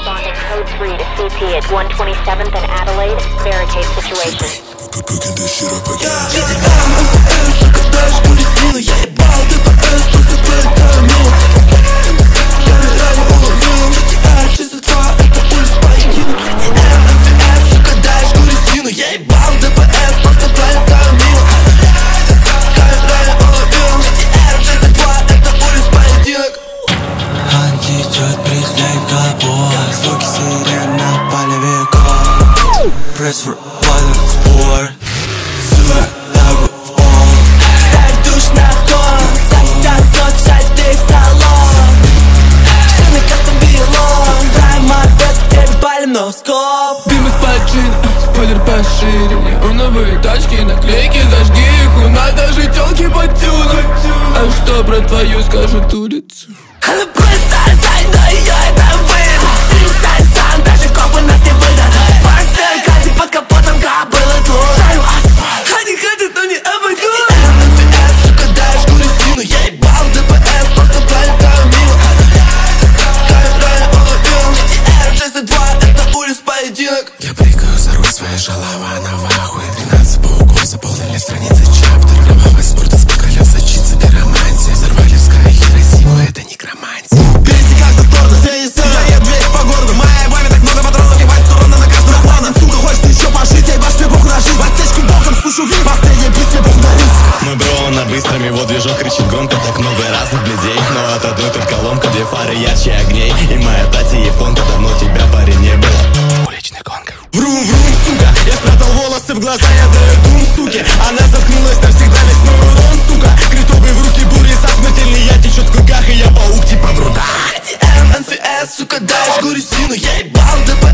responding code 3 to CP at 127th and Adelaide. Barricade situation. Cooking this shit up again. Звуки сирен на полевиках. Пресс for button спор. Сюда дорогу в пол. Ставь душ на тон. Засосать ты в салон. Шины кастом вилон. Дай мордес, теперь палим носкоп. Дым из пальчин, спойлер пошире. Неоновые тачки, наклейки, зажги их. У нас даже тёлки подтюнут. А что про твою скажет улицу? Она просто зайда, её это выбор. Перестань сам, даже копы нас не выдадут. Фарсер, катит под капотом, кобылы тут. Шарю асфальт, они хотят, но не обойдут. МТС, сука, дай жгу резину. Я ебал ДПС, просто пролетаю мимо. Рай уловил. GTR-62, это улиц поединок. Я прыгаю за руль своей шалавы, она в ахуе. 13 пауков заполнили страницы чаптер. Кровавый спорт из колеса, чицы, пиромантия. Взорвали в Sky Хиросиму, это некромантия. Пересекаю за сторону, я еду весь по городу. Моей бабе так много патронов, ебать стороны на каждую разлану. Сука, хочешь ты еще пожить, я ебашь, мне похуй на жизнь. В отсечку боком слышу вниз, последний бит, мне похуй на риск. Мой бро, на быстром, его движок кричит громко. Так много разных людей, но от одной только ломка. Две фары ярче огней, и моя тати японка. Давно тебя, парень, не было. Уличный гонка. Врум-врум, сука, я спрятал волосы в глаза, я даю дум, суки. Она заткнулась навсегда, весь мой урон, сука. Критовый в руки бури, со смертельный я течет в кругах, и я паук типа в рудах. МНФС, сука, дай жгу резину, я ебал ДП.